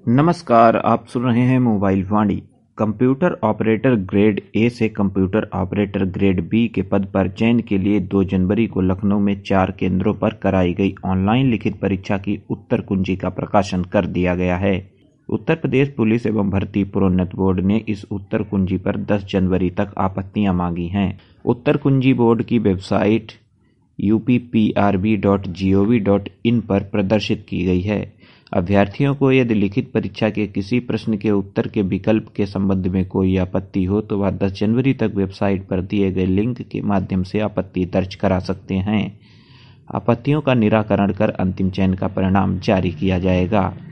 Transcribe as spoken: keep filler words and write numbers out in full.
नमस्कार, आप सुन रहे हैं mobile Vani. Computer operator grade A से कंप्यूटर ऑपरेटर ग्रेड बी के पद पर चयन के लिए दो जनवरी को लखनऊ में चार केंद्रों पर कराई गई ऑनलाइन लिखित परीक्षा की उत्तर कुंजी का प्रकाशन कर दिया गया है। उत्तर प्रदेश पुलिस एवं भर्ती प्रोन्नत बोर्ड ने इस उत्तर कुंजी पर दस जनवरी तक आपत्तियां मांगी हैं। उत्तर कुंजी बोर्ड की website U P P R B dot G O V dot in पर प्रदर्शित की गई है। अभ्यर्थियों को यदि लिखित परीक्षा के किसी प्रश्न के उत्तर के विकल्प के संबंध में कोई आपत्ति हो तो वह दस जनवरी तक वेबसाइट पर दिए गए लिंक के माध्यम से आपत्ति दर्ज करा सकते हैं। आपत्तियों का निराकरण कर अंतिम चयन का परिणाम जारी किया जाएगा।